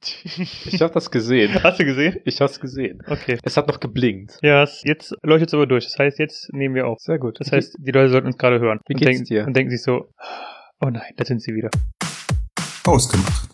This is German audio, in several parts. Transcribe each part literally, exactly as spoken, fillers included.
Ich habe das gesehen. Hast du gesehen? Ich habe es gesehen. Okay. Es hat noch geblinkt. Ja, jetzt leuchtet es aber durch. Das heißt, jetzt nehmen wir auf. Sehr gut. Das heißt, die Leute sollten uns gerade hören. Wie und geht's denken, dir? Und denken sich so, oh nein, da sind sie wieder. Ausgemacht.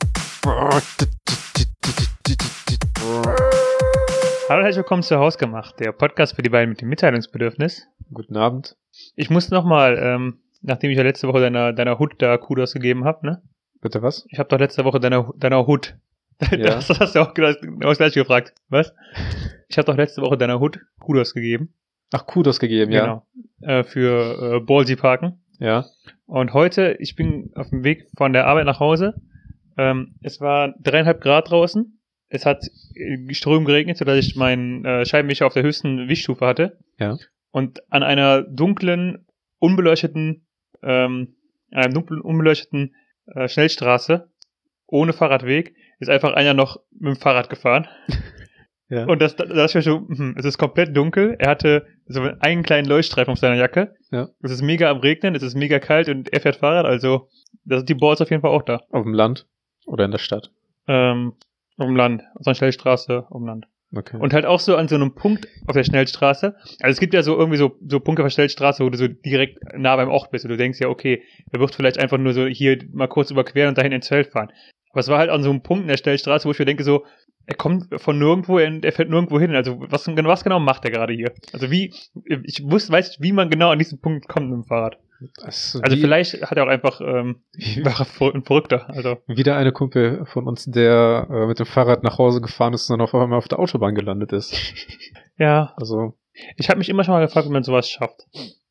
Hallo und herzlich willkommen zu Hausgemacht, der Podcast für die beiden mit dem Mitteilungsbedürfnis. Guten Abend. Ich muss nochmal, ähm, nachdem ich ja letzte Woche deiner, deiner Hut da Kudos gegeben habe, ne? Bitte was? Ich habe doch letzte Woche deiner, deiner Hut. Ja. Das hast du auch genau das gleich gefragt. Was? Ich habe doch letzte Woche deiner Hut Kudos gegeben. Ach, Kudos gegeben, ja. Genau. Äh, für äh, Ballsy Parken. Ja. Und heute, ich bin auf dem Weg von der Arbeit nach Hause. Ähm, es war dreieinhalb Grad draußen. Es hat äh, Ström geregnet, sodass ich meinen äh, Scheibenwischer auf der höchsten Wischstufe hatte. Ja. Und an einer dunklen, unbeleuchteten, ähm, an einem dunklen, unbeleuchteten äh, Schnellstraße ohne Fahrradweg ist einfach einer noch mit dem Fahrrad gefahren. Ja. Und das, das ist mir so, hm, es ist komplett dunkel. Er hatte so einen kleinen Leuchtstreifen auf seiner Jacke. Ja. Es ist mega am Regnen, es ist mega kalt und er fährt Fahrrad, also da sind die Balls auf jeden Fall auch da. Auf dem Land oder in der Stadt? Ähm, auf dem Land, auf so einer Schnellstraße, auf dem Land. Okay. Und halt auch so an so einem Punkt auf der Schnellstraße. Also es gibt ja so irgendwie so, so Punkte auf der Schnellstraße, wo du so direkt nah beim Ort bist und du denkst ja, okay, er wird vielleicht einfach nur so hier mal kurz überqueren und dahin ins Feld fahren. Aber es war halt an so einem Punkt in der Schnellstraße, wo ich mir denke so, er kommt von nirgendwo, er, er fährt nirgendwo hin. Also was, was genau macht er gerade hier? Also wie, ich wusste, weiß nicht, wie man genau an diesen Punkt kommt mit dem Fahrrad. Also, Also wie, vielleicht hat er auch einfach ähm, war er ein Verrückter. Also wieder eine Kumpel von uns, der äh, mit dem Fahrrad nach Hause gefahren ist und dann auf einmal auf der Autobahn gelandet ist. ja, Also ich habe mich immer schon mal gefragt, wie man sowas schafft.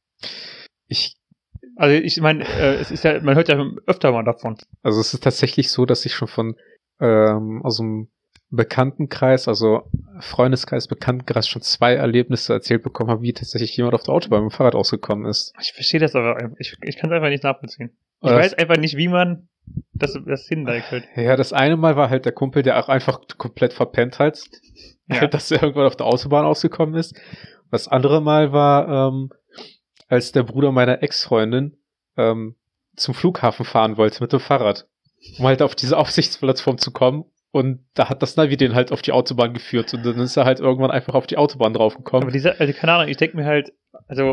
ich, Also ich meine, äh, es ist ja, man hört ja öfter mal davon. also es ist tatsächlich so, dass ich schon von ähm, aus dem Bekanntenkreis, also Freundeskreis, Bekanntenkreis schon zwei Erlebnisse erzählt bekommen habe, wie tatsächlich jemand auf der Autobahn mit dem Fahrrad ausgekommen ist. Ich verstehe das aber, einfach- ich, ich kann es einfach nicht nachvollziehen. Ich Was? weiß einfach nicht, wie man das, das hinleitet. Ja, das eine Mal war halt der Kumpel, der auch einfach komplett verpennt hat, Ja. dass er irgendwann auf der Autobahn ausgekommen ist. Das andere Mal war, ähm, als der Bruder meiner Ex-Freundin ähm, zum Flughafen fahren wollte mit dem Fahrrad, um halt auf diese Aufsichtsplattform zu kommen. Und da hat das Navi den halt auf die Autobahn geführt und dann ist er halt irgendwann einfach auf die Autobahn draufgekommen. Aber diese, also keine Ahnung, ich denke mir halt, also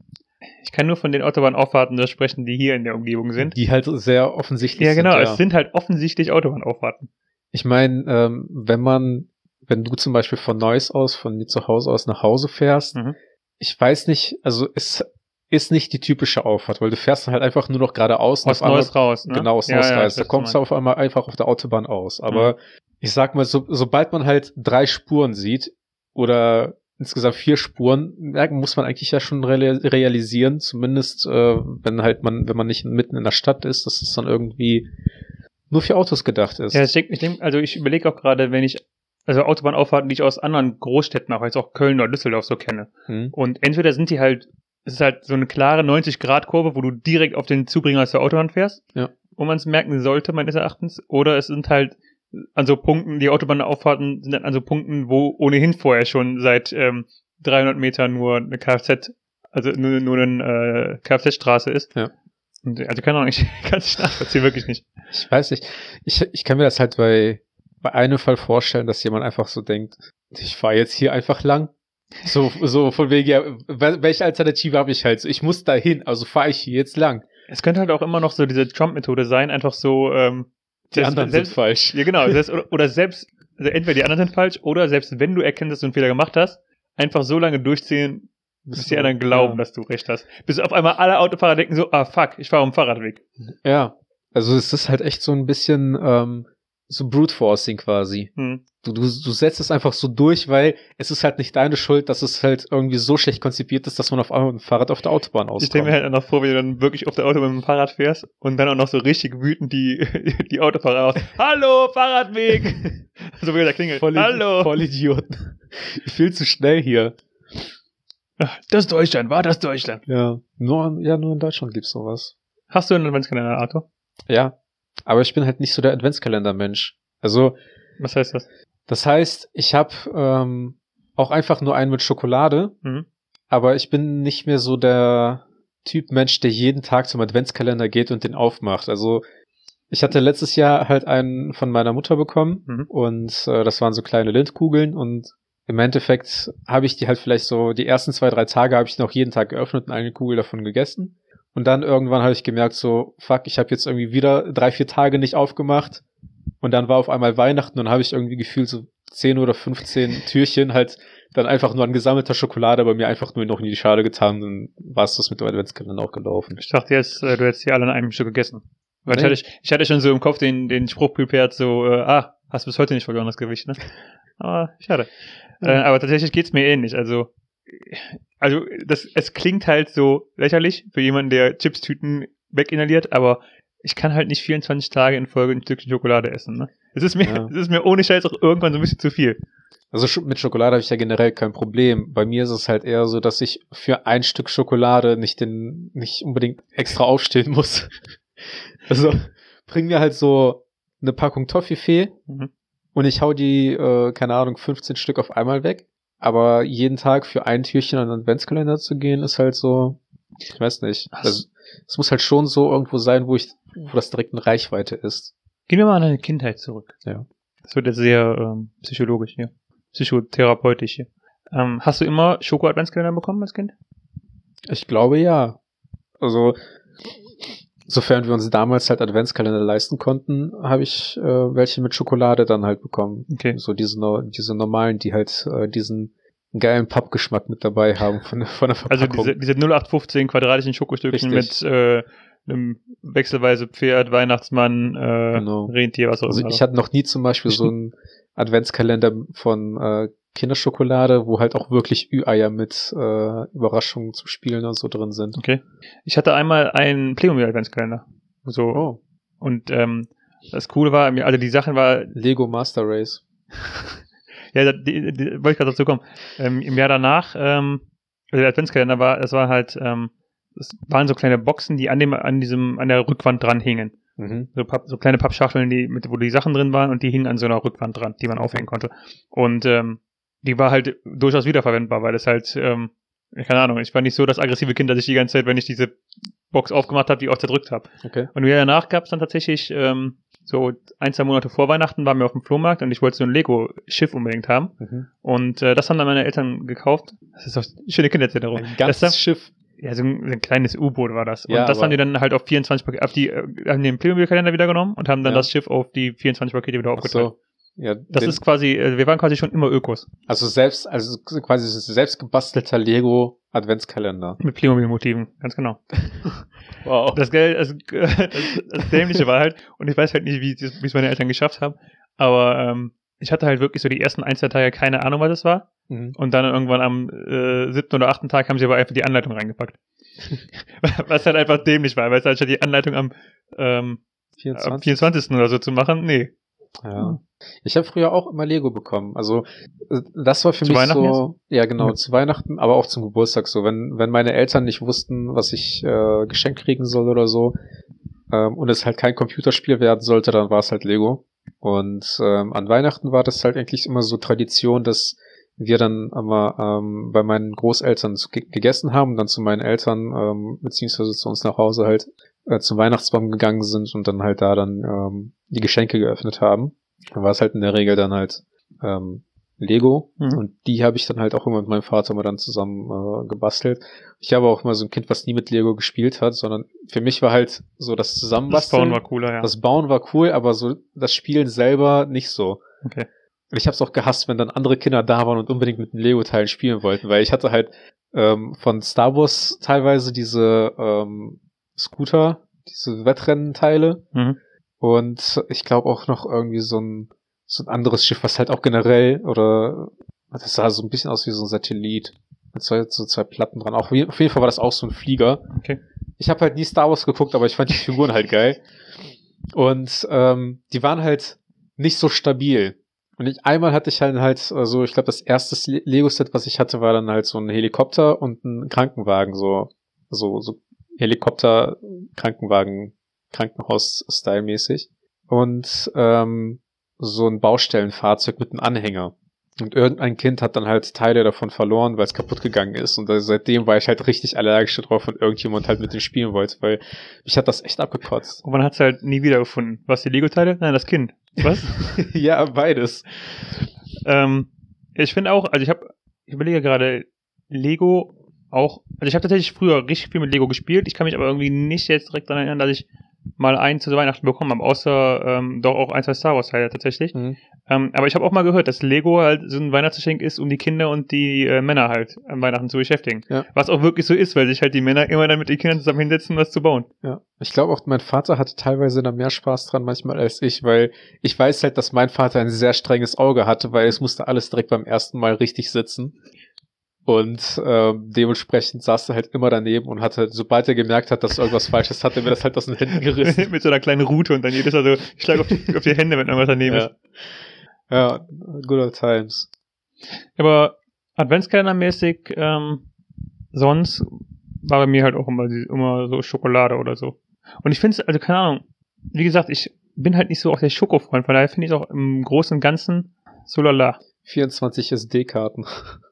ich kann nur von den Autobahnauffahrten sprechen, die hier in der Umgebung sind. Die halt sehr offensichtlich Ja, genau, sind. es sind halt offensichtlich Autobahnauffahrten. Ich meine, ähm, wenn man, wenn du zum Beispiel von Neuss aus, von mir zu Hause aus nach Hause fährst, Mhm. ich weiß nicht, also es ist nicht die typische Auffahrt, weil du fährst dann halt einfach nur noch geradeaus. und Aus auf einmal- Neuss raus, ne? Genau, aus Ja, Neuss ja, raus. ich Da weiß, kommst was du du auf einmal einfach auf der Autobahn aus. Aber ich sag mal, so, sobald man halt drei Spuren sieht oder insgesamt vier Spuren, merken muss man eigentlich ja schon reali- realisieren, zumindest äh, wenn halt man, wenn man nicht mitten in der Stadt ist, dass es dann irgendwie nur für Autos gedacht ist. Ja, ich denke, ich denk, also ich überlege auch gerade, wenn ich, also Autobahnauffahrten, die ich aus anderen Großstädten auch, jetzt auch Köln oder Düsseldorf so kenne. Hm? Und entweder sind die halt, es ist halt so eine klare neunzig-Grad-Kurve, wo du direkt auf den Zubringer aus der Autobahn fährst. Ja. Wo man es merken sollte, meines Erachtens. Oder es sind halt an so Punkten, die Autobahnauffahrten sind dann an so Punkten, wo ohnehin vorher schon seit ähm, dreihundert Metern nur eine Kfz, also nur, nur eine äh, Kfz-Straße ist. Ja. Und, also keine Ahnung, ich kann es nicht nachvollziehen, wirklich nicht. Ich weiß nicht. Ich, ich kann mir das halt bei, bei einem Fall vorstellen, dass jemand einfach so denkt, ich fahre jetzt hier einfach lang. So, so von wegen, ja, wel- welche Alternative habe ich halt? So, ich muss da hin, also fahre ich hier jetzt lang. Es könnte halt auch immer noch so diese Trump-Methode sein, einfach so, ähm, Die selbst- anderen selbst, sind falsch. Ja, genau. Selbst, oder, oder selbst, also entweder die anderen sind falsch, oder selbst wenn du erkennst, dass du einen Fehler gemacht hast, einfach so lange durchziehen, bis die anderen glauben, ja. dass du recht hast. Bis auf einmal alle Autofahrer denken so, ah fuck, ich fahre auf dem Fahrradweg. Ja, also es ist halt echt so ein bisschen ähm, so Brute Forcing quasi. Hm. Du, du, du setzt es einfach so durch, weil es ist halt nicht deine Schuld, dass es halt irgendwie so schlecht konzipiert ist, dass man auf einmal mit dem Fahrrad auf der Autobahn Ich stelle mir auskommt. halt auch noch vor, wie du dann wirklich auf der Autobahn mit dem Fahrrad fährst und dann auch noch so richtig wütend die, die Autofahrer aus. Hallo, Fahrradweg! So wie der klingelt. Voll, Hallo! voll Idioten. Viel zu schnell hier. Das ist Deutschland, war das Deutschland? Ja, nur, ja, nur in Deutschland gibt's sowas. Hast du einen Adventskalender, Arthur? Ja, aber ich bin halt nicht so der Adventskalender-Mensch. Also, Was heißt das? das heißt, ich habe ähm, auch einfach nur einen mit Schokolade, Mhm. aber ich bin nicht mehr so der Typ Mensch, der jeden Tag zum Adventskalender geht und den aufmacht. Also Ich hatte letztes Jahr halt einen von meiner Mutter bekommen Mhm. und äh, das waren so kleine Lindkugeln und im Endeffekt habe ich die halt vielleicht so, die ersten zwei, drei Tage habe ich noch jeden Tag geöffnet und eine Kugel davon gegessen. Und dann irgendwann habe ich gemerkt so, fuck, ich habe jetzt irgendwie wieder drei, vier Tage nicht aufgemacht. Und dann war auf einmal Weihnachten und habe ich irgendwie gefühlt so zehn oder fünfzehn Türchen halt dann einfach nur an gesammelter Schokolade bei mir einfach nur noch in die Schale getan. Und dann war es das mit dem Adventskalender auch gelaufen. Ich dachte jetzt, äh, du hättest die alle an einem Stück gegessen. Weil Nee. ich, hatte, ich, ich hatte schon so im Kopf den, den Spruch prepared, so, äh, ah, hast bis heute nicht verloren, das Gewicht, ne? Aber schade. Ja. Äh, aber tatsächlich geht's mir ähnlich. Also, also das, es klingt halt so lächerlich für jemanden, der Chipstüten weginhaliert, aber ich kann halt nicht vierundzwanzig Tage in Folge ein Stückchen Schokolade essen, ne? Es ist mir, Ja. es ist mir ohne Scheiß auch irgendwann so ein bisschen zu viel. Also Sch- mit Schokolade habe ich ja generell kein Problem. Bei mir ist es halt eher so, dass ich für ein Stück Schokolade nicht den, nicht unbedingt extra aufstehen muss. Also bring mir halt so eine Packung Toffifee Mhm. und ich hau die, äh, keine Ahnung, fünfzehn Stück auf einmal weg. Aber jeden Tag für ein Türchen an den Adventskalender zu gehen, ist halt so, ich weiß nicht. Ach. Also, es muss halt schon so irgendwo sein, wo ich, wo das direkt in Reichweite ist. Gehen wir mal an deine Kindheit zurück. Ja. Das wird jetzt sehr ähm, psychologisch hier. Psychotherapeutisch hier. Ähm, hast du immer Schoko-Adventskalender bekommen als Kind? Ich glaube ja. Also, sofern wir uns damals halt Adventskalender leisten konnten, habe ich äh, welche mit Schokolade dann halt bekommen. Okay. So diese, no- diese normalen, die halt äh, diesen geilen Pappgeschmack mit dabei haben von, von der Also Verpackung. diese, diese null acht fünfzehn quadratischen Schokostückchen Richtig. mit äh, einem wechselweise Pferd, Weihnachtsmann, äh, Genau. Rentier, was auch Also immer. ich hatte noch nie zum Beispiel so einen Adventskalender von äh, Kinderschokolade, wo halt auch wirklich Ü-Eier mit äh, Überraschungen zum Spielen und so drin sind. Okay. Ich hatte einmal einen Playmobil-Adventskalender. So. Oh, Und ähm, das Coole war, mir- also die Sachen war, Lego Master Race. ja, da- die, die, wollte ich gerade dazu kommen. Ähm, Im Jahr danach, ähm, also der Adventskalender war, das war halt, ähm, das waren so kleine Boxen, die an dem, an diesem, an der Rückwand dran hingen. Mhm. So, Papp, so kleine Pappschachteln, die, mit, wo die Sachen drin waren und die hingen an so einer Rückwand dran, die man aufhängen konnte. Und ähm, die war halt durchaus wiederverwendbar, weil es halt, ähm, keine Ahnung, ich war nicht so das aggressive Kind, dass ich die ganze Zeit, wenn ich diese Box aufgemacht habe, die auch zerdrückt habe. Okay. Und im Jahr danach gab es dann tatsächlich, ähm, so ein, zwei Monate vor Weihnachten waren wir auf dem Flohmarkt und ich wollte so ein Lego-Schiff unbedingt haben. Mhm. Und äh, das haben dann meine Eltern gekauft. Das ist doch eine schöne Kindererinnerung. Ein Das ganzes dann- Schiff. Ja, so ein, so ein kleines U-Boot war das. Und Ja, das aber- haben die dann halt auf vierundzwanzig Pakete, auf die, äh, haben den Playmobil-Kalender wieder genommen und haben dann Ja. das Schiff auf die vierundzwanzig Pakete wieder Ach aufgeteilt. so. Ja, Das den, ist quasi, äh, wir waren quasi schon immer Ökos. also selbst, also quasi selbst gebastelter Lego Adventskalender. Mit Playmobil-Motiven, ganz genau. Wow. Das Geld, das, das, das Dämliche war halt, und ich weiß halt nicht, wie wie es meine Eltern geschafft haben, aber ähm, ich hatte halt wirklich so die ersten ein, zwei Tage keine Ahnung, was das war. Mhm. Und dann irgendwann am äh, siebten oder achten Tag haben sie aber einfach die Anleitung reingepackt. Was halt einfach dämlich war, weil es halt schon die Anleitung am, ähm, am vierundzwanzigsten oder so zu machen, nee. Ja. Ich habe früher auch immer Lego bekommen. Also äh, das war für Zu mich Weihnachten so, ja genau, Ja. zu Weihnachten, aber auch zum Geburtstag so. Wenn wenn meine Eltern nicht wussten, was ich äh, geschenkt kriegen soll oder so, ähm, und es halt kein Computerspiel werden sollte, dann war es halt Lego. Und ähm, an Weihnachten war das halt eigentlich immer so Tradition, dass wir dann immer ähm, bei meinen Großeltern zu, ge- gegessen haben und dann zu meinen Eltern ähm, beziehungsweise zu uns nach Hause halt äh, zum Weihnachtsbaum gegangen sind und dann halt da dann ähm, die Geschenke geöffnet haben. Dann war es halt in der Regel dann halt ähm, Lego Mhm. und die habe ich dann halt auch immer mit meinem Vater immer dann zusammen äh, gebastelt. Ich habe auch immer so ein Kind, was nie mit Lego gespielt hat, sondern für mich war halt so das Das Zusammenbasteln. Bauen war cooler, ja. Das Bauen war cool, aber so das Spielen selber nicht so. Okay. Und ich habe es auch gehasst, wenn dann andere Kinder da waren und unbedingt mit den Lego-Teilen spielen wollten, weil ich hatte halt ähm, von Star Wars teilweise diese ähm, Scooter, diese Wettrennenteile Mhm. und ich glaube auch noch irgendwie so ein so ein anderes Schiff, was halt auch generell oder das sah so ein bisschen aus wie so ein Satellit mit zwei, so zwei Platten dran. Auch wie, auf jeden Fall war das auch so ein Flieger. Okay. Ich habe halt nie Star Wars geguckt, aber ich fand die Figuren halt geil. Und ähm, die waren halt nicht so stabil. Und ich, einmal hatte ich halt halt, also ich glaube, das erste Le- Lego-Set, was ich hatte, war dann halt so ein Helikopter und ein Krankenwagen, so, so, so Helikopter, Krankenwagen, Krankenhaus-Style-mäßig. Und ähm, so ein Baustellenfahrzeug mit einem Anhänger. Und irgendein Kind hat dann halt Teile davon verloren, weil es kaputt gegangen ist. Und also seitdem war ich halt richtig allergisch drauf, wenn irgendjemand halt mit dem spielen wollte, weil mich hat das echt abgekotzt. Und man hat es halt nie wiedergefunden. Was, die Lego-Teile? Nein, das Kind. Was? Ja, beides. ähm, ich finde auch, also ich habe, ich überlege gerade, Lego auch, also ich habe tatsächlich früher richtig viel mit Lego gespielt. Ich kann mich aber irgendwie nicht jetzt direkt daran erinnern, dass ich mal einen zu Weihnachten bekommen habe, außer ähm, doch auch ein, zwei Star Wars Teile tatsächlich. Mhm. Ähm, aber ich habe auch mal gehört, dass Lego halt so ein Weihnachtsgeschenk ist, um die Kinder und die äh, Männer halt an Weihnachten zu beschäftigen. Ja. Was auch wirklich so ist, weil sich halt die Männer immer dann mit den Kindern zusammen hinsetzen, was zu bauen. Ja. Ich glaube auch, mein Vater hatte teilweise da mehr Spaß dran manchmal als ich, weil ich weiß halt, dass mein Vater ein sehr strenges Auge hatte, weil es musste alles direkt beim ersten Mal richtig sitzen. Und ähm, dementsprechend saß er halt immer daneben und hatte, sobald er gemerkt hat, dass irgendwas falsch ist, hat er mir das halt aus den Händen gerissen. Mit so einer kleinen Rute und dann jedes Mal so, ich schlage auf die, auf die Hände, wenn irgendwas daneben Ja. ist. Ja, good old times. Aber Adventskalender-mäßig, ähm, sonst war bei mir halt auch immer, die- immer so Schokolade oder so. Und ich finde es, also keine Ahnung, wie gesagt, ich bin halt nicht so auch der Schokofreund, von daher finde ich es auch im Großen und Ganzen so lala. vierundzwanzig S D-Karten.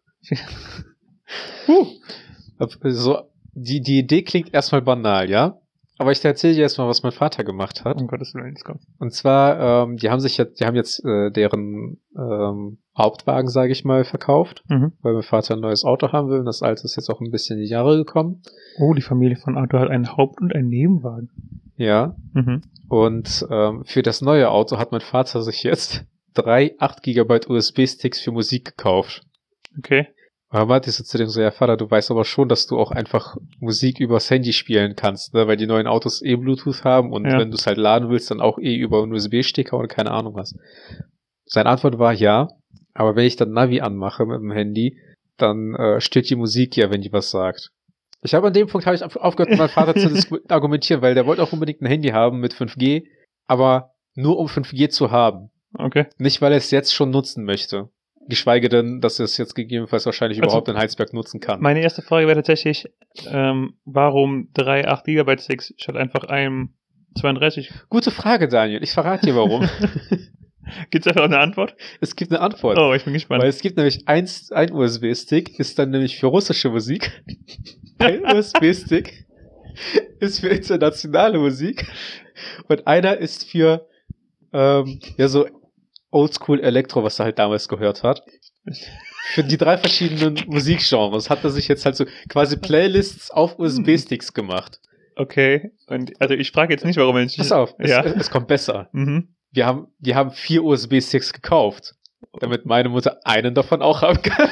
Uh. So, die, die Idee klingt erstmal banal, ja? Aber ich erzähle dir erstmal, was mein Vater gemacht hat. Um Gottes Willen, jetzt kommt. Und zwar, ähm, die haben sich jetzt, die haben jetzt äh, deren ähm, Hauptwagen, sage ich mal, verkauft, Mhm. weil mein Vater ein neues Auto haben will und das alte ist jetzt auch ein bisschen in die Jahre gekommen. Oh, die Familie von Arthur hat einen Haupt- und einen Nebenwagen. Ja. Mhm. Und ähm, für das neue Auto hat mein Vater sich jetzt drei acht Gigabyte U S B-Sticks für Musik gekauft. Okay. Aber meinte ich so zu dem so, ja Vater, du weißt aber schon, dass du auch einfach Musik übers Handy spielen kannst, ne? Weil die neuen Autos eh Bluetooth haben und Ja. wenn du es halt laden willst, dann auch eh über einen U S B-Stecker oder keine Ahnung was. Seine Antwort war ja, aber wenn ich dann Navi anmache mit dem Handy, dann äh, stört die Musik ja, wenn die was sagt. Ich habe an dem Punkt habe ich auf- aufgehört, mit meinem Vater zu disku- argumentieren, weil der wollte auch unbedingt ein Handy haben mit fünf G, aber nur um fünf G zu haben. Okay. Nicht, weil er es jetzt schon nutzen möchte. Geschweige denn, dass er es jetzt gegebenenfalls wahrscheinlich Also, überhaupt in Heinsberg nutzen kann. Meine erste Frage wäre tatsächlich, ähm, warum drei acht Gigabyte Sticks statt einfach einem zweiunddreißig? Gute Frage, Daniel. Ich verrate dir warum. Gibt's dafür auch eine Antwort? Es gibt eine Antwort. Oh, ich bin gespannt. Weil es gibt nämlich eins, ein U S B-Stick, ist dann nämlich für russische Musik. Ein U S B-Stick ist für internationale Musik. Und einer ist für, ähm, ja, so Oldschool Elektro, was er halt damals gehört hat. Für die drei verschiedenen Musikgenres hat er sich jetzt halt so quasi Playlists auf U S B-Sticks gemacht. Okay. Und also ich frage jetzt nicht, warum ich. Pass auf, es, Ja. es kommt besser. Mhm. Wir haben, die haben vier U S B-Sticks gekauft, damit meine Mutter einen davon auch haben kann.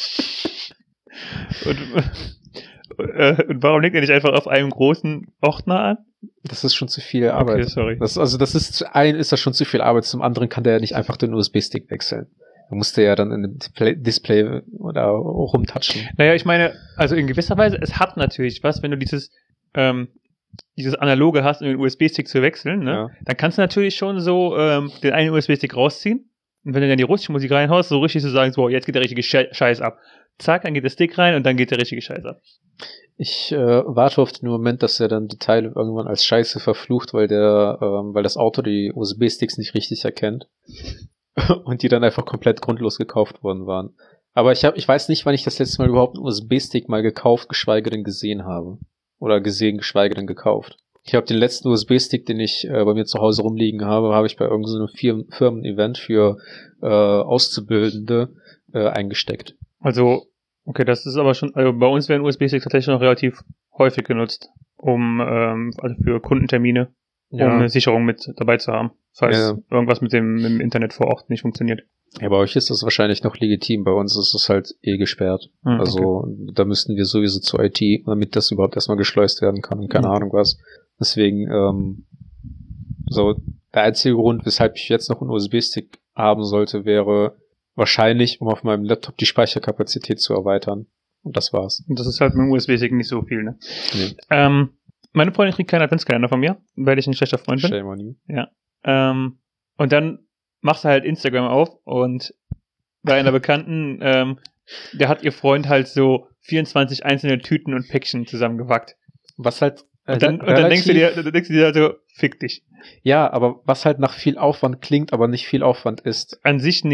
Und, äh, und warum legt er nicht einfach auf einem großen Ordner an? Das ist schon zu viel Arbeit. Okay, sorry. Das, also das ist, zu einen ist das schon zu viel Arbeit, zum anderen kann der ja nicht einfach den U S B-Stick wechseln. Da musste ja dann in dem Display, Display oder rumtatschen. Naja, ich meine, also in gewisser Weise, es hat natürlich was, wenn du dieses, ähm, dieses Analoge hast, um den U S B-Stick zu wechseln, ne? Ja. Dann kannst du natürlich schon so ähm, den einen U S B-Stick rausziehen und wenn du dann die russische Musik reinhaust, so richtig zu sagen, so, jetzt geht der richtige Sche- Scheiß ab. Zack, dann geht der Stick rein und dann geht der richtige Scheiß ab. Ich äh, warte auf den Moment, dass er dann die Teile irgendwann als Scheiße verflucht, weil der, ähm, weil das Auto die U S B-Sticks nicht richtig erkennt und die dann einfach komplett grundlos gekauft worden waren. Aber ich hab, ich weiß nicht, wann ich das letzte Mal überhaupt einen U S B-Stick mal gekauft, geschweige denn gesehen habe. Oder gesehen, geschweige denn gekauft. Ich habe den letzten U S B-Stick, den ich äh, bei mir zu Hause rumliegen habe, habe ich bei irgendeinem so Firmen- Firmen-Event für äh, Auszubildende äh, eingesteckt. Also, okay, das ist aber schon, also bei uns werden U S B-Sticks tatsächlich noch relativ häufig genutzt, um, ähm, also für Kundentermine, um eine Sicherung mit dabei zu haben, falls Ja. irgendwas mit dem, mit dem Internet vor Ort nicht funktioniert. Ja, bei euch ist das wahrscheinlich noch legitim. Bei uns ist es halt eh gesperrt. Hm, Also okay. da müssten wir sowieso zur I T, damit das überhaupt erstmal geschleust werden kann und keine Mhm. Ahnung was. Deswegen, ähm, so der einzige Grund, weshalb ich jetzt noch einen U S B-Stick haben sollte, wäre wahrscheinlich, um auf meinem Laptop die Speicherkapazität zu erweitern. Und das war's. Und das ist halt mit dem U S B-Stick nicht so viel, ne? Nee. Ähm, meine Freundin kriegt keinen Adventskalender von mir, weil ich ein schlechter Freund bin. Shame on you. Ähm, und dann machst du halt Instagram auf und bei einer Bekannten, ähm, der hat ihr Freund halt so vierundzwanzig einzelne Tüten und Päckchen zusammengepackt. Was halt äh, Und dann, und dann denkst du dir, dann denkst du dir halt so, fick dich. ja, aber was halt nach viel Aufwand klingt, aber nicht viel Aufwand ist. An sich nicht.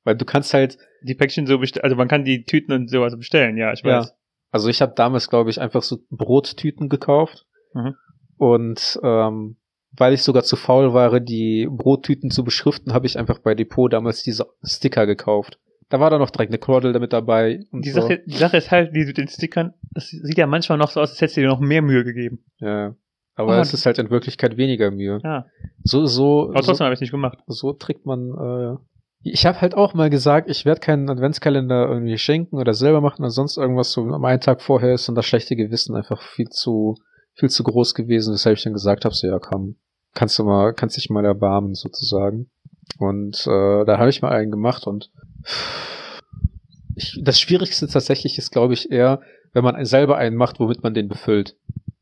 Weil du kannst halt... Die Päckchen so bestellen, also man kann die Tüten und sowas bestellen, ja, ich weiß. Ja. Also ich habe damals, glaube ich, einfach so Brottüten gekauft. Mhm. Und ähm, weil ich sogar zu faul war, die Brottüten zu beschriften, habe ich einfach bei Depot damals diese Sticker gekauft. Da war dann noch direkt eine Kordel damit dabei. Und Die, so. Sache, die Sache ist halt, die mit den Stickern, das sieht ja manchmal noch so aus, als hättest du dir noch mehr Mühe gegeben. Ja. Aber Oh, es ist halt in Wirklichkeit weniger Mühe. Ja. So, so, Aber trotzdem so, habe ich nicht gemacht. so trägt man, äh, ich habe halt auch mal gesagt, ich werde keinen Adventskalender irgendwie schenken oder selber machen oder sonst irgendwas. So am einen Tag vorher ist dann das schlechte Gewissen einfach viel zu, viel zu groß gewesen, weshalb ich dann gesagt habe, so ja komm, kannst du mal, kannst dich mal erbarmen sozusagen. Und äh, da habe ich mal einen gemacht und ich, das Schwierigste tatsächlich ist, glaube ich, eher, wenn man selber einen macht, womit man den befüllt.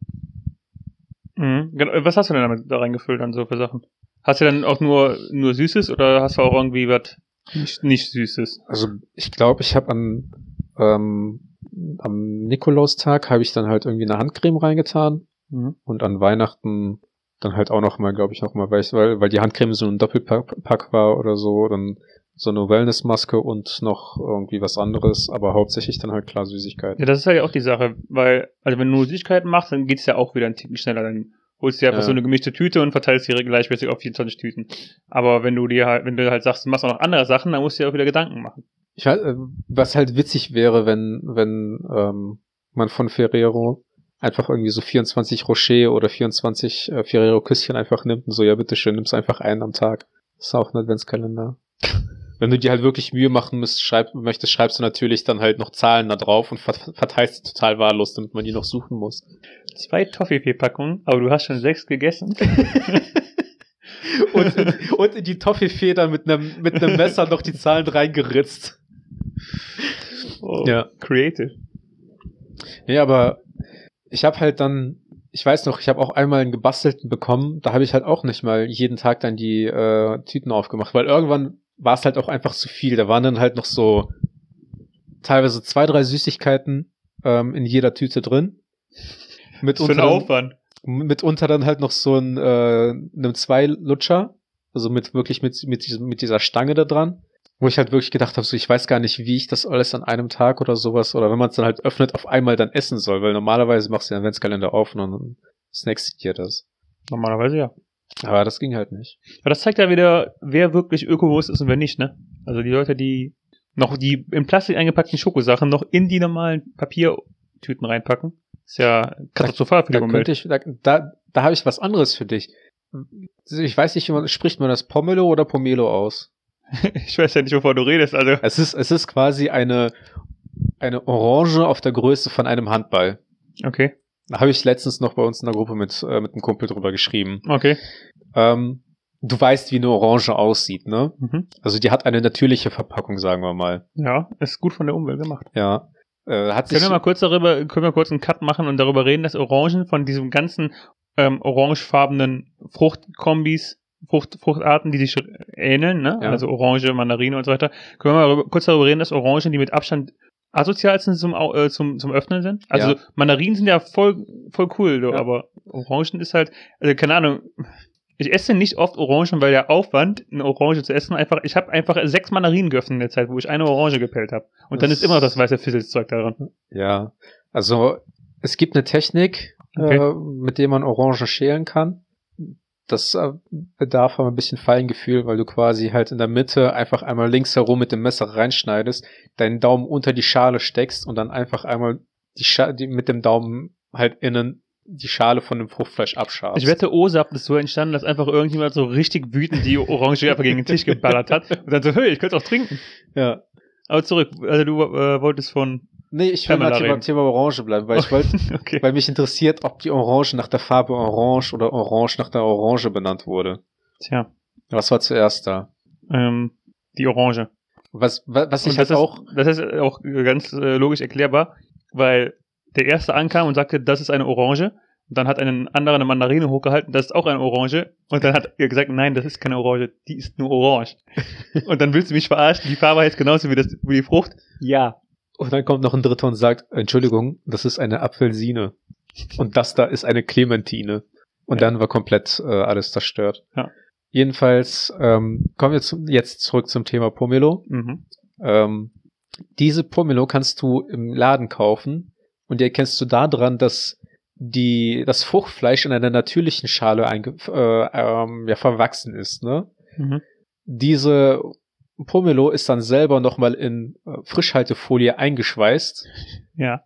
Mhm. Was hast du denn damit da reingefüllt dann so für Sachen? Hast du dann auch nur nur Süßes oder hast du auch irgendwie was nicht, nicht Süßes? Also ich glaube, ich habe an ähm, am Nikolaustag habe ich dann halt irgendwie eine Handcreme reingetan Mhm. und an Weihnachten dann halt auch noch mal, glaube ich, noch mal, weil, ich, weil weil die Handcreme so ein Doppelpack war oder so, dann so eine Wellnessmaske und noch irgendwie was anderes, aber hauptsächlich dann halt klar Süßigkeiten. Ja, das ist halt auch die Sache, weil, also wenn du nur Süßigkeiten machst, dann geht's ja auch wieder einen Ticken schneller, dann holst du dir einfach Ja. so eine gemischte Tüte und verteilst die gleichmäßig auf vierundzwanzig Tüten. Aber wenn du dir halt, wenn du halt sagst, du machst auch noch andere Sachen, dann musst du dir auch wieder Gedanken machen. Ich weiß, äh, was halt witzig wäre, wenn wenn ähm, man von Ferrero einfach irgendwie so vierundzwanzig Rocher oder vierundzwanzig äh, Ferrero Küsschen einfach nimmt und so, ja bitteschön, nimm's einfach einen am Tag. Das ist auch ein Adventskalender. Wenn du dir halt wirklich Mühe machen müsst, schreib, möchtest, schreibst du natürlich dann halt noch Zahlen da drauf und verteilst die total wahllos, damit man die noch suchen muss. Zwei Toffifee-Packungen, aber du hast schon sechs gegessen. und, in, und in die Toffifee dann mit einem mit einem Messer noch die Zahlen reingeritzt. Oh, Ja. Creative. Nee, aber ich habe halt dann, ich weiß noch, ich habe auch einmal einen gebastelten bekommen, da habe ich halt auch nicht mal jeden Tag dann die äh, Tüten aufgemacht, weil irgendwann war es halt auch einfach zu viel. Da waren dann halt noch so teilweise zwei, drei Süßigkeiten ähm, in jeder Tüte drin. Für den Aufwand. Mitunter dann halt noch so ein äh, einem Zwei-Lutscher, also mit wirklich mit mit diesem mit dieser Stange da dran, wo ich halt wirklich gedacht habe, so ich weiß gar nicht, wie ich das alles an einem Tag oder sowas oder wenn man es dann halt öffnet, auf einmal dann essen soll, weil normalerweise machst du den Adventskalender auf und dann snackst du dir das. Normalerweise ja. Aber das ging halt nicht. Aber das zeigt ja wieder, wer wirklich ökobewusst ist und wer nicht, ne? Also die Leute, die noch die in Plastik eingepackten Schokosachen noch in die normalen Papiertüten reinpacken, ist ja katastrophal für die Da Umwelt. könnte ich, da, da, da habe ich was anderes für dich. Ich weiß nicht, wie man, spricht man das Pomelo oder Pomelo aus? Ich weiß ja nicht, wovon du redest, also. Es ist, es ist quasi eine, eine Orange auf der Größe von einem Handball. Okay. Da habe ich letztens noch bei uns in der Gruppe mit, äh, mit einem Kumpel drüber geschrieben. Okay. Ähm, du weißt, wie eine Orange aussieht, ne? Mhm. Also die hat eine natürliche Verpackung, sagen wir mal. Ja, ist gut von der Umwelt gemacht. Ja. Äh, hat sich, Können wir mal kurz darüber, können wir kurz einen Cut machen und darüber reden, dass Orangen von diesem ganzen ähm, orangefarbenen Fruchtkombis, Frucht, Fruchtarten, die sich ähneln, ne? Ja. Also Orange, Mandarine und so weiter. Können wir mal darüber, kurz darüber reden, dass Orangen, die mit Abstand asozialsten zum, Au- äh, zum, zum Öffnen sind? Also Ja. Mandarinen sind ja voll, voll cool, so, Ja. aber Orangen ist halt, also keine Ahnung, ich esse nicht oft Orangen, weil der Aufwand, eine Orange zu essen, einfach, ich habe einfach sechs Mandarinen geöffnet in der Zeit, wo ich eine Orange gepellt habe. Und dann Das- ist immer noch das weiße Fizzelszeug daran. Ja. Also es gibt eine Technik, Okay. äh, mit der man Orangen schälen kann. Das äh, bedarf aber ein bisschen Feingefühl, weil du quasi halt in der Mitte einfach einmal links herum mit dem Messer reinschneidest, deinen Daumen unter die Schale steckst und dann einfach einmal die, Scha- die mit dem Daumen halt innen die Schale von dem Fruchtfleisch abschabst. Ich wette, O-Saft ist so entstanden, dass einfach irgendjemand so richtig wütend die Orange einfach gegen den Tisch geballert hat und dann so, hey, ich könnte auch trinken. Ja. Aber zurück, also du äh, wolltest von... Nee, ich will Pamela mal beim reden. Thema Orange bleiben, weil ich wollte, Okay. weil mich interessiert, ob die Orange nach der Farbe Orange oder Orange nach der Orange benannt wurde. Tja, Was war zuerst da? ähm, die Orange. Was, was, was ich Und halt das, auch, ist, das ist auch ganz äh, logisch erklärbar, weil der Erste ankam und sagte, das ist eine Orange. Und dann hat ein anderer eine Mandarine hochgehalten, das ist auch eine Orange. Und dann hat er gesagt, nein, das ist keine Orange, die ist nur orange. Und dann willst du mich verarschen, die Farbe heißt genauso wie, das, wie die Frucht? Ja. und dann kommt noch ein Dritter und sagt, Entschuldigung, das ist eine Apfelsine. Und das da ist eine Clementine. Und Ja. dann war komplett äh, alles zerstört. Ja. Jedenfalls ähm, kommen wir zum, jetzt zurück zum Thema Pomelo. Mhm. Ähm, diese Pomelo kannst du im Laden kaufen und die erkennst du daran, dass die das Fruchtfleisch in einer natürlichen Schale einge äh, ähm, ja, verwachsen ist. Ne? Mhm. Diese Pomelo ist dann selber nochmal in äh, Frischhaltefolie eingeschweißt. Ja.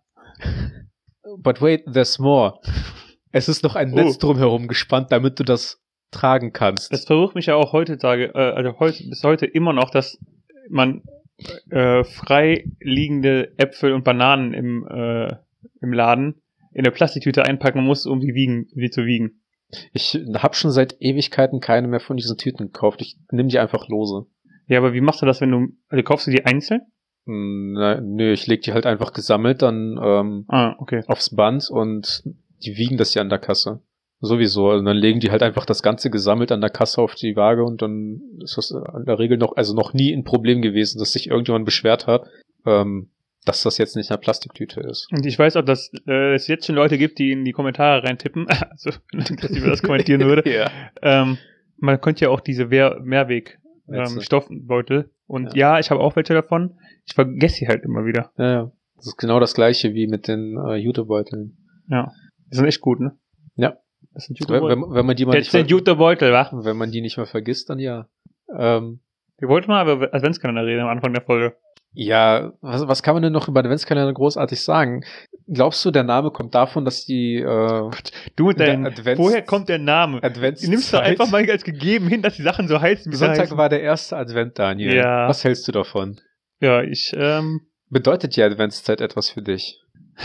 But wait, there's more. Es ist noch ein Netz Oh. drumherum gespannt, damit du das tragen kannst. Das verwirrt mich ja auch heutzutage, äh, also heute, bis heute immer noch, dass man äh, frei liegende Äpfel und Bananen im, äh, im Laden in eine Plastiktüte einpacken muss, um die, wiegen, die zu wiegen. Ich habe schon seit Ewigkeiten keine mehr von diesen Tüten gekauft. Ich nehme die einfach lose. Ja, aber wie machst du das, wenn du, also kaufst du die einzeln? Hm, na, nö, ich leg die halt einfach gesammelt dann ähm, Ah, okay. aufs Band und die wiegen das ja an der Kasse. Sowieso. Und dann legen die halt einfach das Ganze gesammelt an der Kasse auf die Waage und dann ist das in der Regel noch, also noch nie ein Problem gewesen, dass sich irgendjemand beschwert hat, ähm, dass das jetzt nicht eine Plastiktüte ist. Und ich weiß auch, dass äh, es jetzt schon Leute gibt, die in die Kommentare reintippen, also, dass ich das kommentieren würde. Ja. Ähm, man könnte ja auch diese Wehr Mehrweg ähm, Netze. Stoffbeutel. Und ja, Ja. ich habe auch welche davon. Ich vergesse sie halt immer wieder. Ja, ja. Das ist genau das gleiche wie mit den äh, Jutebeuteln. Ja. Die sind echt gut, ne? Ja. Das sind Wenn, Jutebeutel. wenn, wenn man die mal Jetzt nicht sind ver- Jutebeutel, wa? wenn man die nicht mehr vergisst, dann ja. Ähm, Wir wollten mal über Adventskalender reden am Anfang der Folge. ja, was, was kann man denn noch über Adventskalender großartig sagen? Glaubst du, der Name kommt davon, dass die äh, Du mit Der deinem, Advents- woher kommt der Name? Adventszeit... Du nimmst doch einfach mal als gegeben hin, dass die Sachen so heißen, wie sie Sonntag heißen. war der erste Advent, Daniel. Ja. Was hältst du davon? Ja, ich, ähm, Bedeutet die Adventszeit etwas für dich?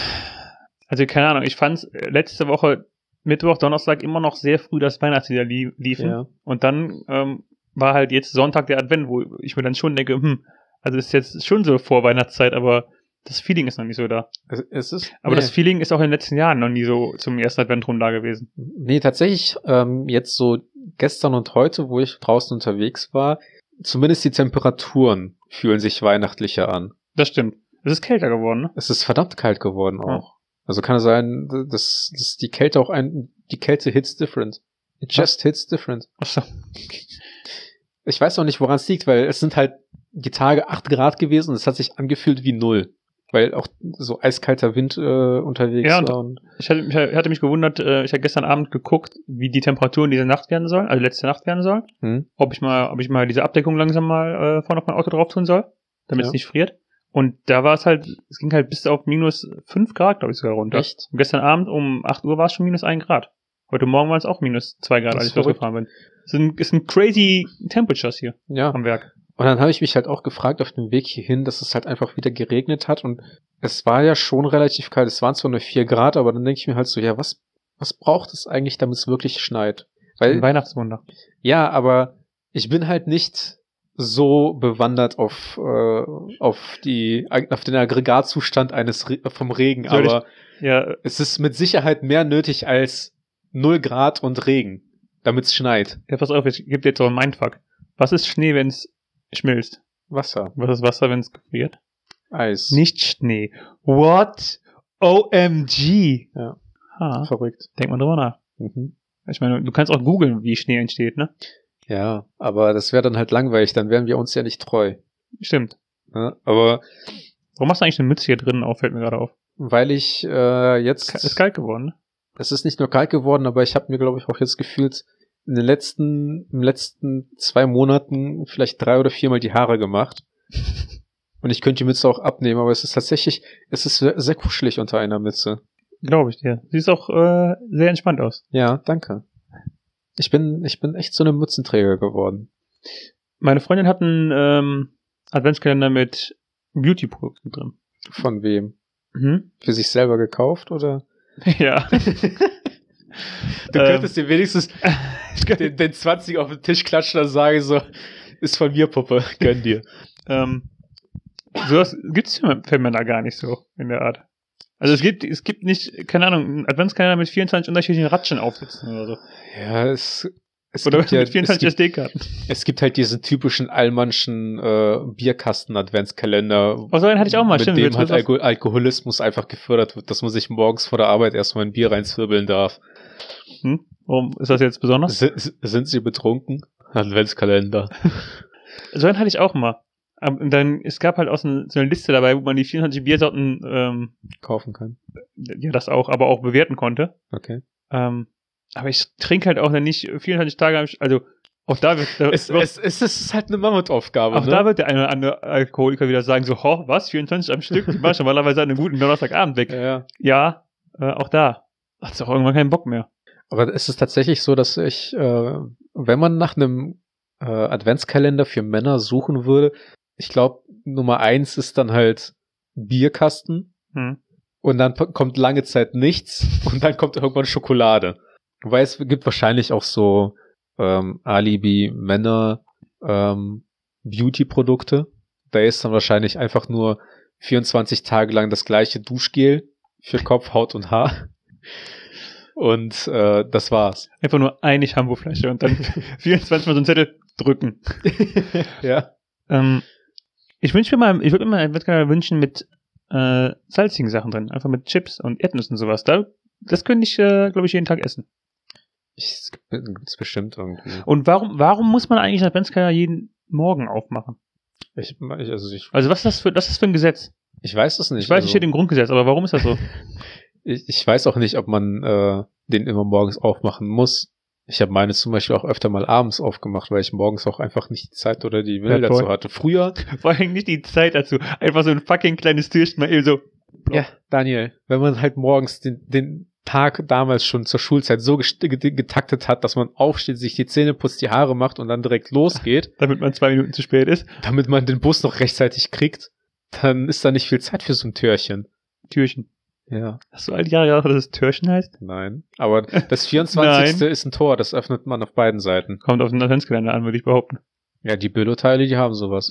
also keine Ahnung, ich fand's äh, letzte Woche Mittwoch, Donnerstag immer noch sehr früh, dass Weihnachtslieder lie liefen. Ja. Und dann ähm, war halt jetzt Sonntag der Advent, wo ich mir dann schon denke, hm, also ist jetzt schon so vor Weihnachtszeit, aber das Feeling ist noch nicht so da. Es, es ist... Aber nee. das Feeling ist auch in den letzten Jahren noch nie so zum ersten Advent rum da gewesen. Nee, tatsächlich ähm, jetzt so gestern und heute, wo ich draußen unterwegs war, zumindest die Temperaturen fühlen sich weihnachtlicher an. Das stimmt. Es ist kälter geworden, ne? Es ist verdammt kalt geworden Ja. auch. Also kann es sein, dass, dass die Kälte auch ein... Die Kälte hits different. It just hits different. Achso. Ich weiß noch nicht, woran es liegt, weil es sind halt die Tage acht Grad gewesen und es hat sich angefühlt wie null. Weil auch so eiskalter Wind äh, unterwegs Ja, und- war. Und Ich hatte, ich hatte mich gewundert, äh, ich habe gestern Abend geguckt, wie die Temperaturen diese Nacht werden sollen, also letzte Nacht werden sollen. hm? Ob ich mal, ob ich mal diese Abdeckung langsam mal äh, vorne auf mein Auto drauf tun soll, damit es Ja. nicht friert. Und da war es halt, es ging halt bis auf minus fünf Grad, glaube ich, sogar runter. Echt? Und gestern Abend um acht Uhr war es schon minus ein Grad. Heute Morgen waren es auch minus zwei Grad, Das als ist ich verrückt. losgefahren bin. Es sind, es sind crazy Temperatures hier Ja. am Werk. Und dann habe ich mich halt auch gefragt auf dem Weg hierhin, dass es halt einfach wieder geregnet hat und es war ja schon relativ kalt. Es waren zwar nur vier Grad, aber dann denke ich mir halt so, ja, was, was braucht es eigentlich, damit es wirklich schneit? Weil, Ein Weihnachtswunder. ja, aber ich bin halt nicht so bewandert auf, äh, auf die, auf den Aggregatzustand eines, Re vom Regen, Soll ich- aber Ja, es ist mit Sicherheit mehr nötig als null Grad und Regen, damit es schneit. ja, pass auf, ich gebe dir jetzt so einen Mindfuck. Was ist Schnee, wenn es schmilzt? Wasser, Was ist Wasser, wenn es gefriert? Eis. Nicht Schnee. What? O M G. Ja. Ha, Verrückt. denk mal drüber nach. Mhm. Ich meine, du kannst auch googeln, wie Schnee entsteht, ne? Ja, aber das wäre dann halt langweilig, dann wären wir uns ja nicht treu. Stimmt. Ne? Aber Warum hast du eigentlich eine Mütze hier drin auf, fällt mir gerade auf. weil ich äh, jetzt... Es ist kalt geworden, ne? Es ist nicht nur kalt geworden, aber ich habe mir, glaube ich, auch jetzt gefühlt in den letzten, im letzten zwei Monaten vielleicht drei oder viermal die Haare gemacht. Und ich könnte die Mütze auch abnehmen, aber es ist tatsächlich, es ist sehr, sehr kuschelig unter einer Mütze. Glaube ich dir. Siehst auch äh, sehr entspannt aus. Ja, danke. Ich bin, ich bin echt so eine Mützenträger geworden. Meine Freundin hat einen ähm, Adventskalender mit Beauty-Produkten drin. Von wem? Mhm. Für sich selber gekauft, oder? Ja. Du Ähm. könntest dir wenigstens den, den zwanzig auf den Tisch klatschen und sagen so, ist von mir, Puppe, gönn dir. ähm, sowas gibt's für, für Männer gar nicht so in der Art. Also es gibt, es gibt nicht, keine Ahnung, einen Adventskalender mit vierundzwanzig unterschiedlichen Ratschen aufsitzen oder so. Ja, es, es Oder gibt ja, mit es vierundzwanzig gibt, S D-Karten. es gibt halt diesen typischen allmannschen äh, Bierkasten-Adventskalender, Oh, so einen hatte ich auch mal, mit stimmt. dem Willst du halt was- Alko Alkoholismus einfach gefördert wird, dass man sich morgens vor der Arbeit erstmal ein Bier reinzwirbeln darf. Hm? Warum ist das jetzt besonders? S sind sie betrunken? Adventskalender. So einen hatte ich auch mal. Und dann, es gab halt auch so eine, so eine Liste dabei, wo man die vierundzwanzig Biersorten ähm, kaufen kann. Ja, das auch, aber auch bewerten konnte. Okay. Ähm, aber ich trinke halt auch dann nicht vierundzwanzig Tage, also auch da wird... Da es, wird es, es ist halt eine Mammutaufgabe, Auch ne? da wird der eine oder andere Alkoholiker wieder sagen, so, ho, was, vierundzwanzig am Stück? Die machen schon normalerweise einen guten Donnerstagabend weg. Ja, ja. Ja, äh, auch da hat's auch irgendwann keinen Bock mehr. Aber es ist tatsächlich so, dass ich, äh, wenn man nach einem äh, Adventskalender für Männer suchen würde, ich glaube, Nummer eins ist dann halt Bierkasten. Hm. Und dann p- kommt lange Zeit nichts und dann kommt irgendwann Schokolade. Weil es gibt wahrscheinlich auch so ähm, Alibi-Männer ähm, Beauty-Produkte. Da ist dann wahrscheinlich einfach nur vierundzwanzig Tage lang das gleiche Duschgel für Kopf, Haut und Haar. Und äh, das war's. Einfach nur eine Shampoo-Flasche und dann vierundzwanzig Mal so einen Zettel drücken. Ja. Ähm, ich wünsche mir mal, ich würde mir mal einen Adventskalender wünschen mit äh, salzigen Sachen drin. Einfach mit Chips und Erdnüssen und sowas. Da, das könnte ich, äh, glaube ich, jeden Tag essen. Ich, gibt's bestimmt irgendwie. Und warum, warum muss man eigentlich einen Adventskalender jeden Morgen aufmachen? Ich, ich, also ich, Also was ist das für, was ist das für ein Gesetz? ich weiß es nicht. Ich weiß, also, es steht im Grundgesetz, aber warum ist das so? ich, ich weiß auch nicht, ob man äh, den immer morgens aufmachen muss. Ich habe meine zum Beispiel auch öfter mal abends aufgemacht, weil ich morgens auch einfach nicht die Zeit oder die Wille Ja, dazu toll. hatte. Früher, Vor allem nicht die Zeit dazu. Einfach so ein fucking kleines Türchen mal eben so. ja, Daniel, wenn man halt morgens den, den Tag damals schon zur Schulzeit so gest- getaktet hat, dass man aufsteht, sich die Zähne putzt, die Haare macht und dann direkt losgeht, Damit man zwei Minuten zu spät ist. damit man den Bus noch rechtzeitig kriegt, dann ist da nicht viel Zeit für so ein Türchen. Türchen. Ja, Hast du all die Jahre gedacht, dass das Türchen heißt? nein. Aber das vierundzwanzigste ist ein Tor, das öffnet man auf beiden Seiten. Kommt auf den Adventskalender an, würde ich behaupten. Ja, die Billo-Teile, die haben sowas.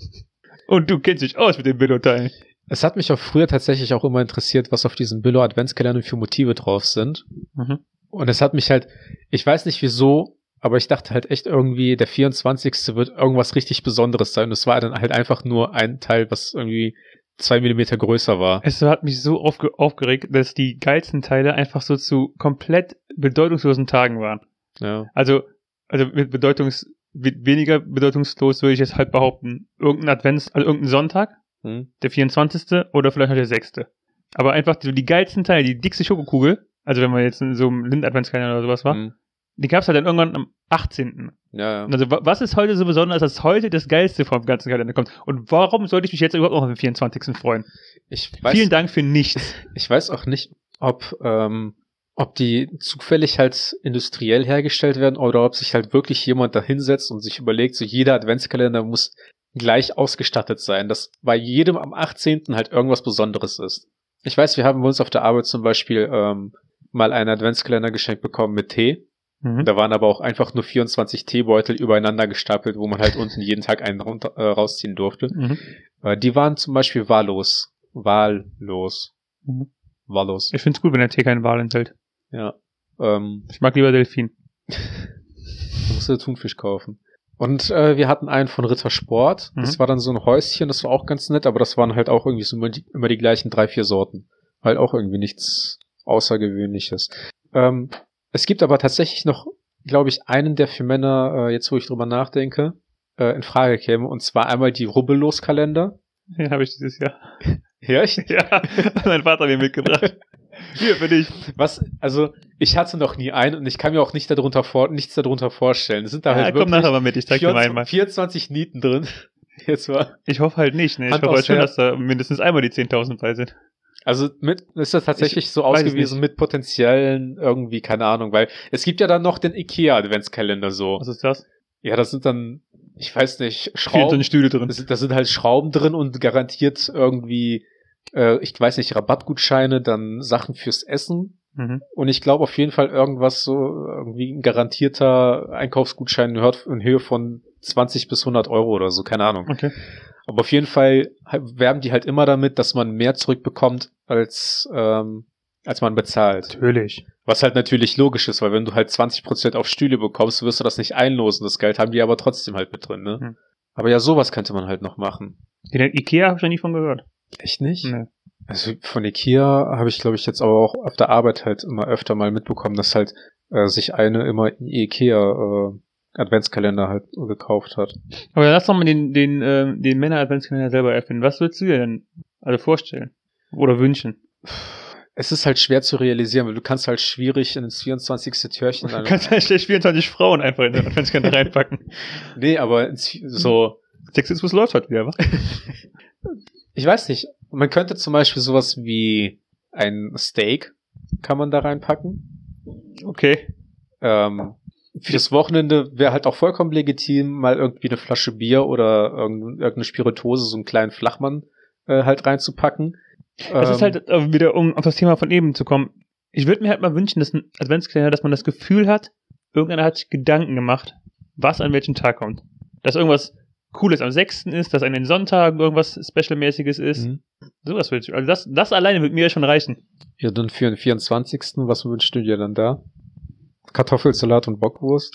Und du kennst dich aus mit den Billo-Teilen. Es hat mich auch früher tatsächlich auch immer interessiert, was auf diesem Billo-Adventskalender für Motive drauf sind. Mhm. Und es hat mich halt, ich weiß nicht wieso, aber ich dachte halt echt irgendwie, der vierundzwanzigste wird irgendwas richtig Besonderes sein. Und es war dann halt einfach nur ein Teil, was irgendwie zwei Millimeter größer war. Es hat mich so aufge- aufgeregt, dass die geilsten Teile einfach so zu komplett bedeutungslosen Tagen waren. Ja. Also, also mit bedeutungs, mit weniger bedeutungslos würde ich jetzt halt behaupten, irgendein Advents, also irgendein Sonntag, Hm. der vierundzwanzigste oder vielleicht noch der sechste. Aber einfach so die geilsten Teile, die dickste Schokokugel, also wenn man jetzt in so einem Lind-Adventskalender oder sowas war, Hm. die gab's halt dann irgendwann am achtzehnten Ja, ja. Also wa- was ist heute so besonders, dass heute das Geilste vom ganzen Kalender kommt? Und warum sollte ich mich jetzt überhaupt noch auf den vierundzwanzigsten freuen? Ich weiß, Vielen Dank für nichts. ich weiß auch nicht, ob, ähm, ob die zufällig halt industriell hergestellt werden oder ob sich halt wirklich jemand da hinsetzt und sich überlegt, so jeder Adventskalender muss gleich ausgestattet sein, dass bei jedem am achtzehnten halt irgendwas Besonderes ist. Ich weiß, wir haben bei uns auf der Arbeit zum Beispiel ähm, mal einen Adventskalender geschenkt bekommen mit Tee. Mhm. Da waren aber auch einfach nur vierundzwanzig Teebeutel übereinander gestapelt, wo man halt unten jeden Tag einen runter, äh, rausziehen durfte. Mhm. Äh, die waren zum Beispiel wahllos. Wahllos. Mhm. Wahllos. Ich find's gut, wenn der Tee keinen Wal enthält. Ja. Ähm, Ich mag lieber Delfin. da musst du Thunfisch kaufen. Und äh, wir hatten einen von Rittersport. Mhm. Das war dann so ein Häuschen, das war auch ganz nett, aber das waren halt auch irgendwie so immer die, immer die gleichen drei, vier Sorten. Halt auch irgendwie nichts Außergewöhnliches. Ähm, es gibt aber tatsächlich noch, glaube ich, einen, der für Männer, äh, jetzt wo ich drüber nachdenke, äh, in Frage käme. Und zwar einmal die Rubbellos-Kalender. Den habe ich dieses Jahr. Ja, ich, Ja, hat mein Vater mir mitgebracht. Hier für dich. was, also, ich hatte noch nie einen und ich kann mir auch nicht darunter vor, nichts darunter vorstellen. Es sind da Ja, halt komm wirklich nachher mal mit, ich zeig dir mal einmal. vierundzwanzig Nieten drin. Jetzt mal. Ich hoffe halt nicht, ne? Ich Hand hoffe aufs halt schon, Herz. dass da mindestens einmal die zehntausend bei sind. Also mit ist das tatsächlich Ich so weiß es ausgewiesen nicht. mit potenziellen irgendwie, keine Ahnung, weil es gibt ja dann noch den IKEA Adventskalender so. Was ist das? Ja, das sind dann, ich weiß nicht, Vielen Schrauben. Stühle drin. Das sind, das sind halt Schrauben drin und garantiert irgendwie, äh, ich weiß nicht, Rabattgutscheine, dann Sachen fürs Essen. Mhm. Und ich glaube auf jeden Fall irgendwas so, irgendwie ein garantierter Einkaufsgutschein gehört in Höhe von zwanzig bis hundert Euro oder so, keine Ahnung. Okay. Aber auf jeden Fall werben die halt immer damit, dass man mehr zurückbekommt, als, ähm, als man bezahlt. Natürlich. Was halt natürlich logisch ist, weil wenn du halt zwanzig Prozent auf Stühle bekommst, wirst du das nicht einlosen. Das Geld haben die aber trotzdem halt mit drin, ne? Hm. Aber ja, sowas könnte man halt noch machen. Den Ikea habe ich noch nie von gehört. Echt nicht? Nee. Also von Ikea habe ich, glaube ich, jetzt aber auch auf der Arbeit halt immer öfter mal mitbekommen, dass halt äh, sich eine immer in Ikea äh, Adventskalender halt gekauft hat. Aber lass doch mal den, den, äh, den Männer-Adventskalender selber erfinden. Was würdest du dir denn also vorstellen? Oder wünschen? Es ist halt schwer zu realisieren, weil du kannst halt schwierig ins vierundzwanzigste Türchen... Du kannst halt schlecht vierundzwanzig Frauen einfach in den Adventskalender reinpacken. Nee, aber ins, so... Sexismus läuft halt wieder, was? Ich weiß nicht. Man könnte zum Beispiel sowas wie ein Steak kann man da reinpacken. Okay. Ähm, fürs Wochenende wäre halt auch vollkommen legitim, mal irgendwie eine Flasche Bier oder irgendeine Spirituose, so einen kleinen Flachmann äh, halt reinzupacken. Es ähm, ist halt äh, wieder, um auf das Thema von eben zu kommen. Ich würde mir halt mal wünschen, dass ein Adventskalender, dass man das Gefühl hat, irgendeiner hat sich Gedanken gemacht, was an welchen Tag kommt. Dass irgendwas Cooles am sechsten ist, dass an den Sonntagen irgendwas Specialmäßiges ist. Mhm. Sowas würde ich. Also das, das alleine würde mir schon reichen. Ja, dann für den vierundzwanzigsten Was wünschst du dir dann da? Kartoffelsalat und Bockwurst?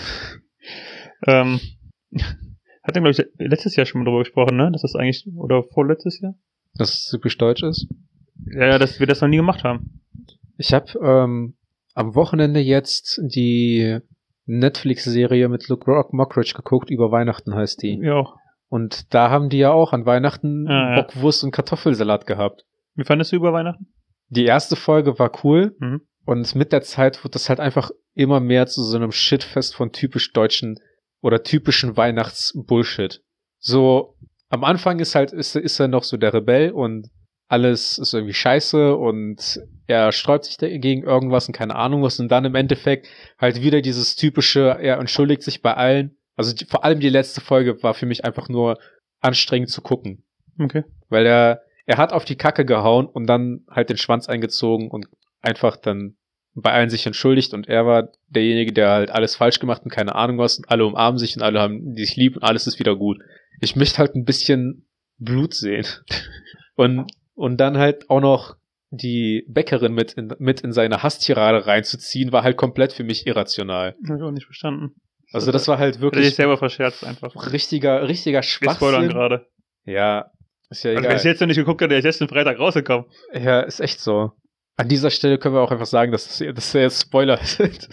ähm, hat er, glaube ich, letztes Jahr schon mal drüber gesprochen, ne? Das ist eigentlich, oder vorletztes Jahr? Dass es typisch deutsch ist? Ja, ja, dass wir das noch nie gemacht haben. Ich habe ähm, am Wochenende jetzt die Netflix-Serie mit Luke Mockridge geguckt, über Weihnachten heißt die. Ja. Und da haben die ja auch an Weihnachten ah, ja. Bockwurst und Kartoffelsalat gehabt. Wie fandest du über Weihnachten? Die erste Folge war cool. Mhm. Und mit der Zeit wird das halt einfach immer mehr zu so einem Shitfest von typisch deutschen oder typischen Weihnachts-Bullshit. So, am Anfang ist halt, ist, ist er noch so der Rebell und alles ist irgendwie scheiße und er sträubt sich gegen irgendwas und keine Ahnung was und dann im Endeffekt halt wieder dieses typische, er entschuldigt sich bei allen. Also die, vor allem die letzte Folge war für mich einfach nur anstrengend zu gucken. Okay. Weil er, er hat auf die Kacke gehauen und dann halt den Schwanz eingezogen und einfach dann bei allen sich entschuldigt und er war derjenige, der halt alles falsch gemacht und keine Ahnung was und alle umarmen sich und alle haben sich lieb und alles ist wieder gut. Ich möchte halt ein bisschen Blut sehen. Und, und dann halt auch noch die Bäckerin mit in, mit in seine Hasstirade reinzuziehen, war halt komplett für mich irrational. Hab ich auch nicht verstanden. Also das war halt wirklich... Hätte ich selber verscherzt einfach. Richtiger, richtiger Schwachsinn. Wir spoilern gerade. Ja, ist ja egal. Also wenn ich jetzt noch nicht geguckt habe, der ist jetzt den Freitag rausgekommen. Ja, ist echt so. An dieser Stelle können wir auch einfach sagen, dass das, dass wir jetzt Spoiler sind.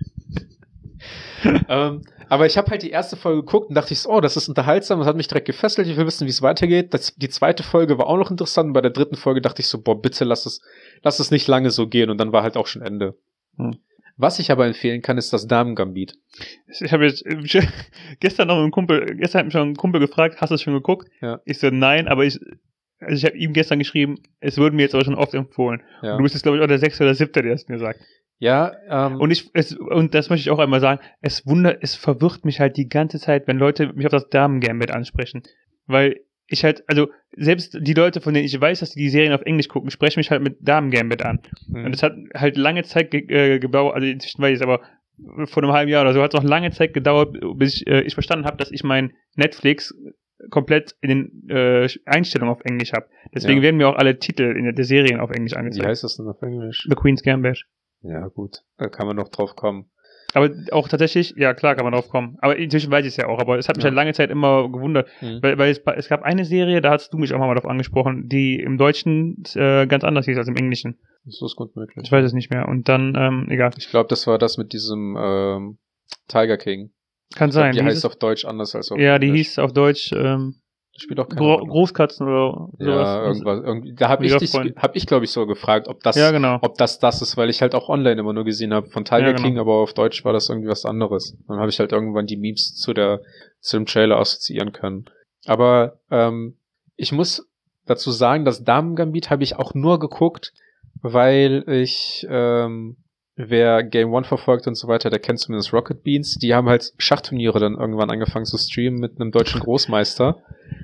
ähm, aber ich habe halt die erste Folge geguckt und dachte ich so, oh, das ist unterhaltsam, das hat mich direkt gefesselt, ich will wissen, wie es weitergeht. Das, die zweite Folge war auch noch interessant und bei der dritten Folge dachte ich so, boah, bitte lass es, lass es nicht lange so gehen und dann war halt auch schon Ende. Hm. Was ich aber empfehlen kann, ist das Damen-Gambit. Ich habe jetzt gestern noch mit einem Kumpel, gestern hat mich schon ein Kumpel gefragt, hast du es schon geguckt? Ja. Ich so, nein, aber ich, also ich habe ihm gestern geschrieben, es wurde mir jetzt aber schon oft empfohlen. Ja. Und du bist jetzt, glaube ich, auch der Sechste oder Siebte, der es mir sagt. Ja, ähm. Und ich, es, und das möchte ich auch einmal sagen, es wundert, es verwirrt mich halt die ganze Zeit, wenn Leute mich auf das Damen-Gambit ansprechen. Weil ich halt, also, selbst die Leute, von denen ich weiß, dass die die Serien auf Englisch gucken, sprechen mich halt mit Damen-Gambit an. Mhm. Und es hat halt lange Zeit ge- äh, gedauert, also inzwischen weiß ich es, aber vor einem halben Jahr oder so hat es noch lange Zeit gedauert, bis ich, äh, ich verstanden habe, dass ich mein Netflix komplett in den äh, Einstellungen auf Englisch habe. Deswegen ja. werden mir auch alle Titel in der, der Serien auf Englisch angezeigt. Wie heißt das denn auf Englisch? The Queen's Gambit. Ja, gut. Da kann man noch drauf kommen. Aber auch tatsächlich, ja klar kann man drauf kommen. Aber inzwischen weiß ich es ja auch. Aber es hat mich ja. halt lange Zeit immer gewundert. Mhm. Weil, weil es, es gab eine Serie, da hast du mich auch mal darauf angesprochen, die im Deutschen äh, ganz anders hieß als im Englischen. Das ist gut möglich. Ich weiß es nicht mehr. Und dann, ähm, egal. Ich glaube, das war das mit diesem ähm, Tiger King. Kann ich sein. Glaub, die heißt es? Auf Deutsch anders als auf Ja, Englisch. Die hieß auf Deutsch ähm, das spielt auch keine Gro- Großkatzen oder sowas. Ja, irgendwas. Irgendwie, da habe ich, dich, hab ich glaube ich, so gefragt, ob das, ja, genau. ob das das ist, weil ich halt auch online immer nur gesehen habe von Tiger ja, genau. King, aber auf Deutsch war das irgendwie was anderes. Dann habe ich halt irgendwann die Memes zu der zu dem Trailer assoziieren können. Aber ähm, ich muss dazu sagen, das Damen-Gambit habe ich auch nur geguckt, weil ich ähm, wer Game One verfolgt und so weiter, der kennt zumindest Rocket Beans. Die haben halt Schachturniere dann irgendwann angefangen zu streamen mit einem deutschen Großmeister.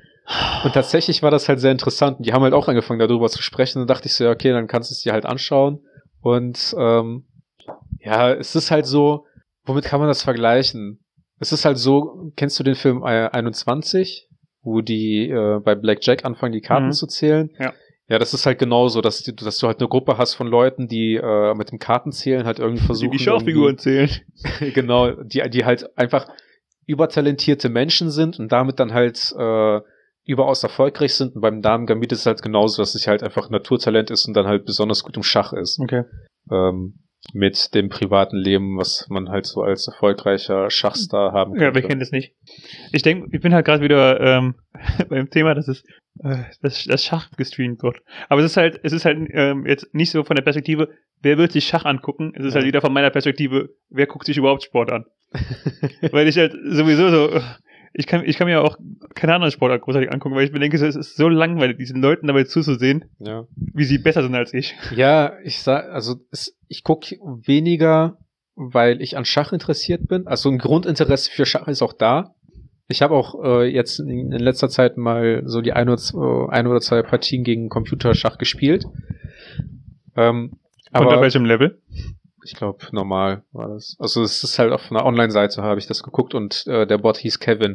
Und tatsächlich war das halt sehr interessant. Und die haben halt auch angefangen, darüber zu sprechen. Und dachte ich so, ja, okay, dann kannst du es dir halt anschauen. Und ähm, ja, es ist halt so, womit kann man das vergleichen? Es ist halt so, kennst du den Film einundzwanzig, wo die äh, bei Blackjack anfangen, die Karten mhm. zu zählen? Ja. Ja, das ist halt genauso, dass, die, dass du halt eine Gruppe hast von Leuten, die äh, mit dem Kartenzählen halt irgendwie versuchen... Die die Schaufiguren zählen. Genau, die, die halt einfach übertalentierte Menschen sind und damit dann halt äh, überaus erfolgreich sind. Und beim Damen-Gambit ist es halt genauso, dass es halt einfach Naturtalent ist und dann halt besonders gut im Schach ist. Okay. Ähm, mit dem privaten Leben, was man halt so als erfolgreicher Schachstar haben kann. Ja, wer kennt es nicht? Ich denke, ich bin halt gerade wieder ähm, beim Thema, dass es äh, dass, dass Schach gestreamt wird. Aber es ist halt, es ist halt ähm, jetzt nicht so von der Perspektive, wer wird sich Schach angucken? Es ist Ja. halt wieder von meiner Perspektive, wer guckt sich überhaupt Sport an? Weil ich halt sowieso so, ich kann, ich kann mir auch keine anderen Sportart großartig angucken, weil ich mir denke, es ist so langweilig, diesen Leuten dabei zuzusehen, Ja. wie sie besser sind als ich. Ja, ich sag, also es, ich gucke weniger, weil ich an Schach interessiert bin. Also ein Grundinteresse für Schach ist auch da. Ich habe auch äh, jetzt in, in letzter Zeit mal so die ein oder zwei, ein oder zwei Partien gegen Computerschach gespielt. Ähm, aber Unter welchem Level? ich glaube, normal war das. Also es ist halt auf einer Online-Seite, habe ich das geguckt und äh, der Bot hieß Kevin.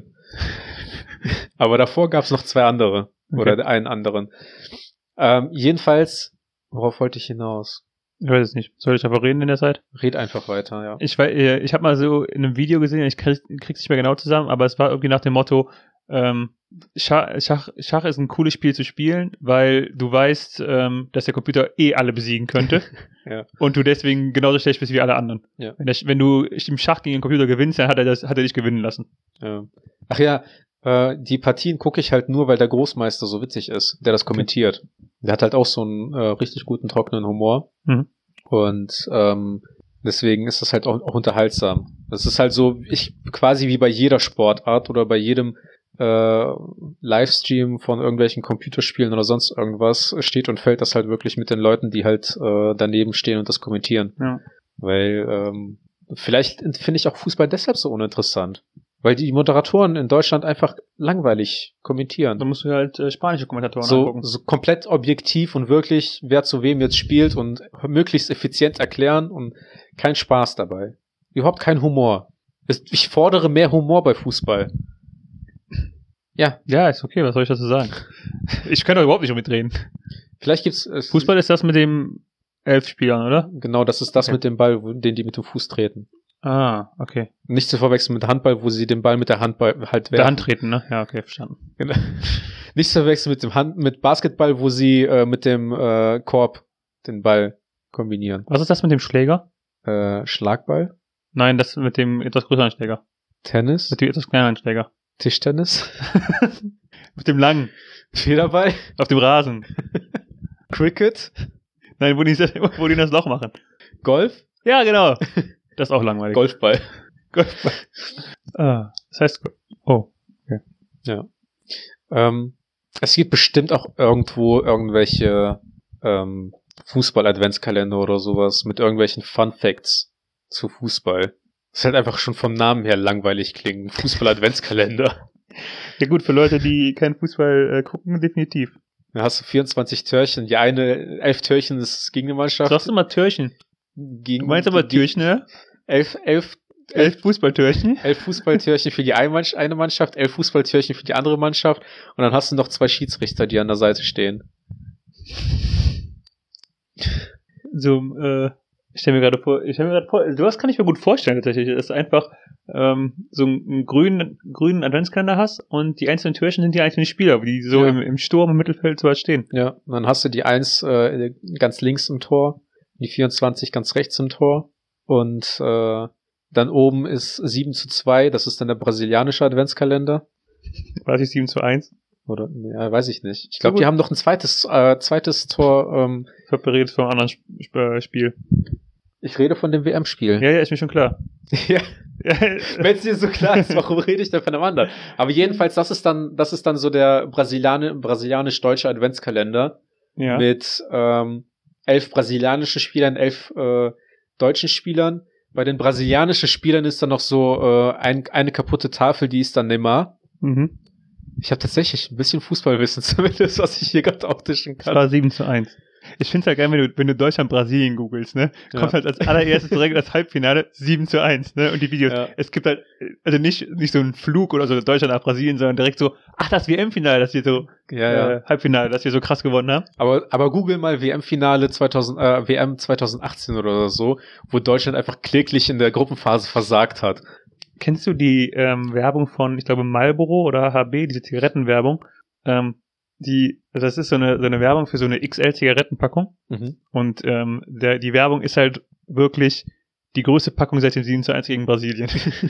Aber davor gab es noch zwei andere. Okay. Oder einen anderen. Ähm, jedenfalls, worauf wollte ich hinaus? Ich weiß es nicht. Soll ich einfach reden in der Zeit? Red einfach weiter, ja. Ich weiß, äh, ich habe mal so in einem Video gesehen, ich krieg, krieg's nicht mehr genau zusammen, aber es war irgendwie nach dem Motto, ähm, Schach, Schach, Schach ist ein cooles Spiel zu spielen, weil du weißt, ähm, dass der Computer eh alle besiegen könnte. Ja. Und du deswegen genauso schlecht bist wie alle anderen. Ja. Wenn, der, wenn du im Schach gegen den Computer gewinnst, dann hat er, das, hat er dich gewinnen lassen. Ja. Ach ja, äh, die Partien gucke ich halt nur, weil der Großmeister so witzig ist, der das kommentiert. Der hat halt auch so einen äh, richtig guten, trockenen Humor. Mhm. Und ähm, deswegen ist das halt auch, auch unterhaltsam. Das ist halt so, ich quasi wie bei jeder Sportart oder bei jedem äh, Livestream von irgendwelchen Computerspielen oder sonst irgendwas, steht und fällt das halt wirklich mit den Leuten, die halt äh, daneben stehen und das kommentieren. Ja. Weil ähm, vielleicht finde ich auch Fußball deshalb so uninteressant. Weil die Moderatoren in Deutschland einfach langweilig kommentieren. Da musst du halt äh, spanische Kommentatoren So, angucken. so komplett objektiv und wirklich, wer zu wem jetzt spielt und möglichst effizient erklären und kein Spaß dabei. Überhaupt kein Humor. Ich fordere mehr Humor bei Fußball. Ja. Ja, ist okay, was soll ich dazu sagen? Ich kann doch überhaupt nicht mitreden. Vielleicht gibt's äh, Fußball ist das mit dem elf Spielern, oder? Genau, das ist das Okay. mit dem Ball, wo- den die mit dem Fuß treten. Ah, okay. Nicht zu verwechseln mit Handball, wo sie den Ball mit der Handball halt Der werfen. Hand treten, ne? Ja, okay, verstanden. Genau. Nicht zu verwechseln mit dem Hand, mit Basketball, wo sie äh, mit dem äh, Korb den Ball kombinieren. Was ist das mit dem Schläger? Äh, Schlagball, Nein, das mit dem etwas größeren Schläger. Tennis, Mit dem etwas kleineren Schläger. Tischtennis, Mit dem langen. Federball, Auf dem Rasen. Cricket, Nein, wo die, wo die das Loch machen. Golf, Ja, genau. Das ist auch langweilig. Golfball. Golfball. Ah, das heißt, oh. Ja. Ähm, es gibt bestimmt auch irgendwo irgendwelche ähm, Fußball-Adventskalender oder sowas mit irgendwelchen Fun Facts zu Fußball. Das ist halt einfach schon vom Namen her langweilig klingen. Fußball-Adventskalender. Ja gut, für Leute, die keinen Fußball äh, gucken, definitiv. Da hast du vierundzwanzig Türchen. Die eine, elf Türchen ist gegen die Mannschaft. Sagst du mal Türchen? Gegen, Du meinst aber die- Türchen, ne? Elf, elf, Elf Fußballtürchen? elf Fußballtürchen für die eine Mannschaft, eine Mannschaft, elf Fußballtürchen für die andere Mannschaft und dann hast du noch zwei Schiedsrichter, die an der Seite stehen. So, äh, ich stelle mir gerade vor, ich stelle mir gerade vor, sowas kann ich mir gut vorstellen tatsächlich, dass du einfach ähm, so einen, einen grünen, grünen Adventskalender hast und die einzelnen Türchen sind die einzelnen Spieler, die so Ja. im, im Sturm im Mittelfeld so halt stehen. Ja, und dann hast du die eins äh, ganz links im Tor, die vierundzwanzig ganz rechts im Tor und äh, dann oben ist sieben zu zwei, das ist dann der brasilianische Adventskalender. War das sieben zu eins? Oder, ja, weiß ich nicht. Ich glaube, gut. die haben noch ein zweites, äh, zweites Tor. Ähm, Ich hab beredet vom anderen Sp Sp Spiel. ich rede von dem W M-Spiel. Ja, ja, ist mir schon klar. Ja. Ja, Wenn es dir so klar ist, warum rede ich denn von einem anderen? Aber jedenfalls, das ist dann, das ist dann so der Brasiliane, brasilianisch-deutsche Adventskalender ja. mit ähm, elf brasilianischen Spielern, elf äh, deutschen Spielern. Bei den brasilianischen Spielern ist dann noch so äh, ein, eine kaputte Tafel, die ist dann Neymar. Mhm. Ich habe tatsächlich ein bisschen Fußballwissen zumindest, was ich hier gerade auftischen Das kann. war sieben zu eins. Ich find's halt geil, wenn du, wenn du Deutschland-Brasilien googelst, ne? Kommt Ja. halt als allererstes direkt das Halbfinale sieben zu eins, ne? Und die Videos. Ja. Es gibt halt, also nicht, nicht so ein Flug oder so Deutschland nach Brasilien, sondern direkt so, ach, das W M-Finale, das wir so, Ja, ja. äh, Halbfinale, das wir so krass gewonnen haben. Aber, aber google mal W M-Finale zweitausend, äh, W M zwanzig achtzehn oder so, wo Deutschland einfach kläglich in der Gruppenphase versagt hat. Kennst du die ähm, Werbung von, ich glaube, Marlboro oder H B, diese Zigarettenwerbung? Ähm, die, das ist so eine, so eine Werbung für so eine X L-Zigarettenpackung. Mhm. Und ähm, der, die Werbung ist halt wirklich die größte Packung seit dem sieben zu eins gegen Brasilien.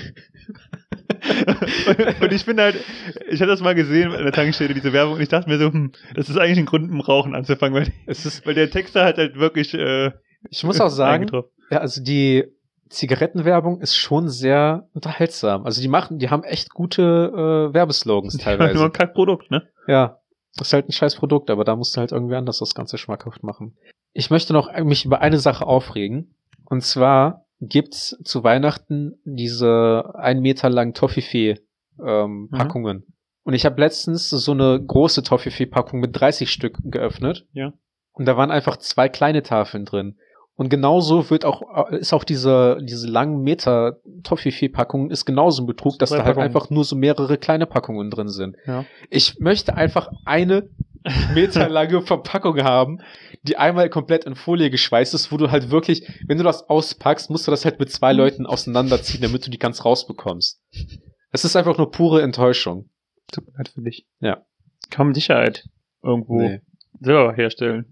und, und ich bin halt, ich hatte das mal gesehen an der Tankstelle, diese Werbung, und ich dachte mir so, hm, das ist eigentlich ein Grund, um Rauchen anzufangen, weil, Es ist, weil der Texter hat halt wirklich äh, ich muss auch sagen, eingetroffen. ja, also die Zigarettenwerbung ist schon sehr unterhaltsam. Also die machen, die haben echt gute äh, Werbeslogans teilweise. Nur ein Kackprodukt, ne? Ja, das ist halt ein scheiß Produkt, aber da musst du halt irgendwie anders das Ganze schmackhaft machen. Ich möchte noch mich über eine Sache aufregen. Und zwar gibt's zu Weihnachten diese ein Meter langen Toffifee ähm, Mhm. Packungen. Und ich habe letztens so eine große Toffifee-Packung mit dreißig Stück geöffnet. Ja. Und da waren einfach zwei kleine Tafeln drin. Und genauso wird auch, ist auch diese, diese langen Meter Toffifee-Packung ist genauso ein Betrug, dass Zwei da halt Packungen. einfach nur so mehrere kleine Packungen drin sind. Ja. Ich möchte einfach eine meterlange Verpackung haben, die einmal komplett in Folie geschweißt ist, wo du halt wirklich, wenn du das auspackst, musst du das halt mit zwei Leuten auseinanderziehen, damit du die ganz rausbekommst. Es ist einfach nur pure Enttäuschung. Tut mir leid für dich. Ja. Kann man Sicherheit irgendwo Nee. selber herstellen.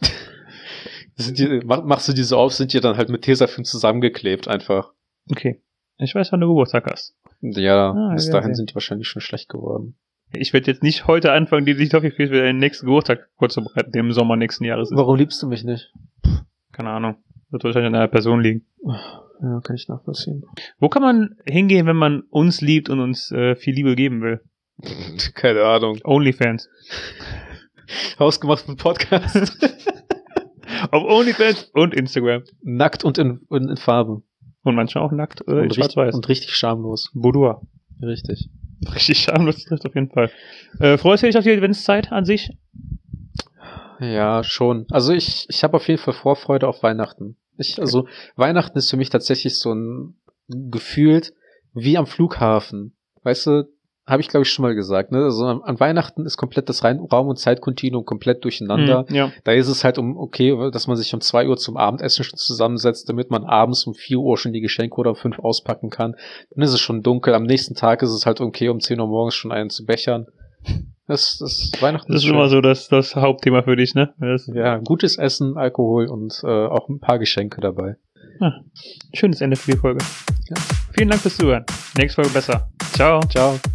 Sind die, mach, machst du die so auf, sind die dann halt mit Tesafilm zusammengeklebt einfach. Okay. Ich weiß, wann du Geburtstag hast. Ja, Ah, bis ja, dahin ja. sind die wahrscheinlich schon schlecht geworden. Ich werde jetzt nicht heute anfangen, die Toffifees für den nächsten Geburtstag vorzubereiten, der im Sommer nächsten Jahres ist. Warum liebst du mich nicht? Keine Ahnung. Wird wahrscheinlich an einer Person liegen. Ja, kann ich nachvollziehen. Wo kann man hingehen, wenn man uns liebt und uns äh, viel Liebe geben will? Keine Ahnung. OnlyFans. Hausgemacht mit Podcast. Auf OnlyFans und Instagram. Nackt und in, in, in Farbe. Und manchmal auch nackt äh, in und, richtig, schwarz-weiß. und richtig schamlos. Boudoir. Richtig. Richtig schamlos trifft auf jeden Fall. Äh, freust du dich auf die Adventszeit an sich? Ja, schon. Also ich, ich habe auf jeden Fall Vorfreude auf Weihnachten. Ich, also Weihnachten ist für mich tatsächlich so ein gefühlt wie am Flughafen. Weißt du, habe ich glaube ich schon mal gesagt, ne? Also an, an Weihnachten ist komplett das Rein Raum- und Zeitkontinuum komplett durcheinander. Mhm, ja. Da ist es halt um, okay, dass man sich um zwei Uhr zum Abendessen schon zusammensetzt, damit man abends um vier Uhr schon die Geschenke oder um fünf auspacken kann. Dann ist es schon dunkel. Am nächsten Tag ist es halt okay, um zehn Uhr morgens schon einen zu bechern. Das, das Weihnachten Das ist schön. immer so das, das Hauptthema für dich, ne? Das, Ja, gutes Essen, Alkohol und äh, auch ein paar Geschenke dabei. ah, schönes Ende für die Folge. Ja. Vielen Dank fürs Zuhören. Nächste Folge besser. Ciao. Ciao.